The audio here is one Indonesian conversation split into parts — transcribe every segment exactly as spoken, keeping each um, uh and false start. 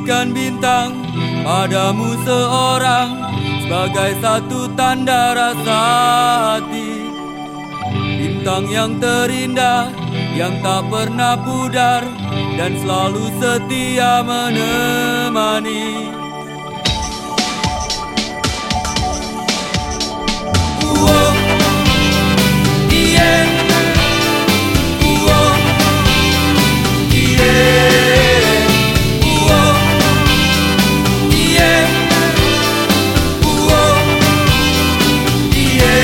berikan bintang padamu seorang sebagai satu tanda rasa hati. Bintang yang terindah, yang tak pernah pudar dan selalu setia menemani. Uoh, iye, uoh, iye, uoh, iye, uoh, iye.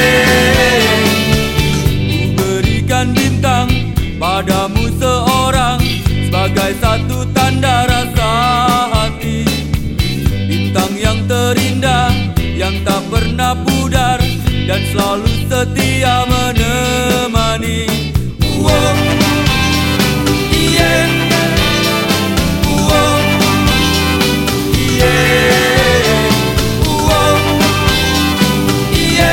Ku berikan bintang padamu seorang sebagai satu tanda rasa hati. Bintang yang terindah, yang tak pernah pudar dan selalu setia menemani. Uoh, iye, uoh, iye, uoh, iye,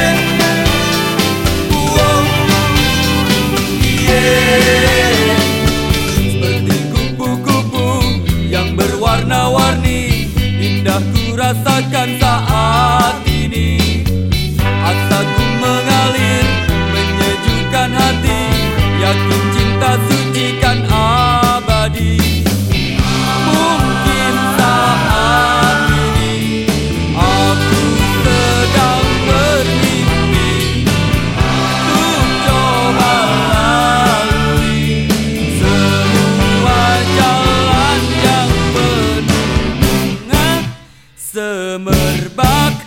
uoh, iye. Seperti kupu-kupu yang berwarna-warni, indah ku rasakan saat ini. Asaku mengalir, menyejukkan hati, yakin cinta suci kan abadi. Mungkin saat ini aku sedang bermimpi, untuk coba lalui semua jalan yang penuh bunga semerbak.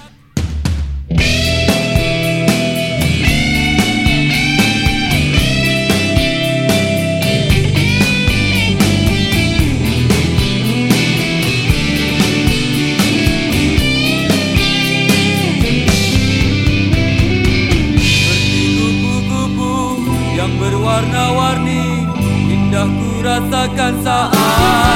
Berwarna-warni, indah ku rasakan saat